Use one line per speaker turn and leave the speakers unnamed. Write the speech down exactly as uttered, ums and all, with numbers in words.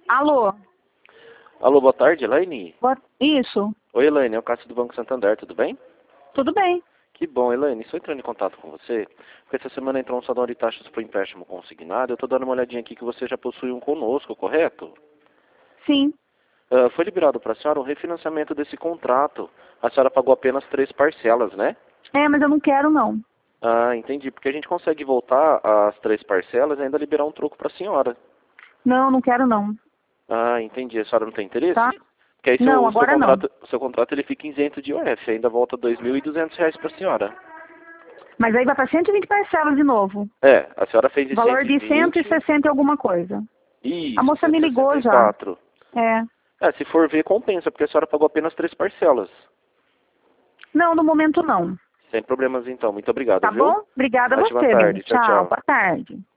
Alô?
Alô, boa tarde, Elaine.
Boa... Isso.
Oi, Elaine, é o Cássio do Banco Santander, tudo bem?
Tudo bem.
Que bom, Elaine. Estou entrando em contato com você, porque essa semana entrou um saldo de taxas para o empréstimo consignado. Eu estou dando uma olhadinha aqui que você já possui um conosco, correto?
Sim.
Uh, foi liberado para a senhora um refinanciamento desse contrato. A senhora pagou apenas três parcelas, né?
É, mas eu não quero, não.
Ah, entendi. Porque a gente consegue voltar às três parcelas e ainda liberar um troco para a senhora.
Não, não quero, não.
Ah, entendi. A senhora não tem interesse?
Tá?
Porque aí
Não,
seu, seu
agora não.
contrato, seu contrato ele fica isento de I O F, ainda volta dois mil e duzentos reais para a senhora.
Mas aí vai para cento e vinte parcelas de novo.
É, a senhora fez de
Valor
cento e
de cento
vinte.
e sessenta e alguma coisa.
Isso,
A moça me ligou já.
cento e sessenta e quatro.
É.
É, se for ver, compensa, porque a senhora pagou apenas três parcelas.
Não, no momento não.
Sem problemas então. Muito obrigado,
Tá
viu?
bom? Obrigada a
Ótima
você, bem.
tarde. Tchau,
Tchau,
tchau.
boa tarde.